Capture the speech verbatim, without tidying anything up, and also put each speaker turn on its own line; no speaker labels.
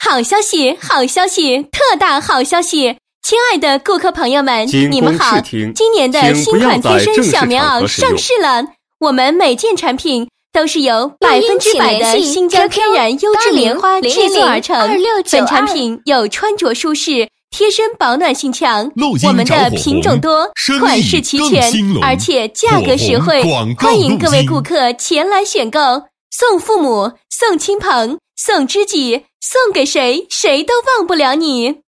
好消息，好消息，特大好消息！亲爱的顾客朋友们，你们好！今年的新款贴身小棉袄上市了，我们每件产品都是由百分之百的新疆天然优质棉花制作而成。本产品有穿着舒适、贴身保暖性强，我们的品种多，款式齐全，而且价格实惠，欢迎各位顾客前来选购。送父母，送亲朋，送知己，送给谁，谁都忘不了你。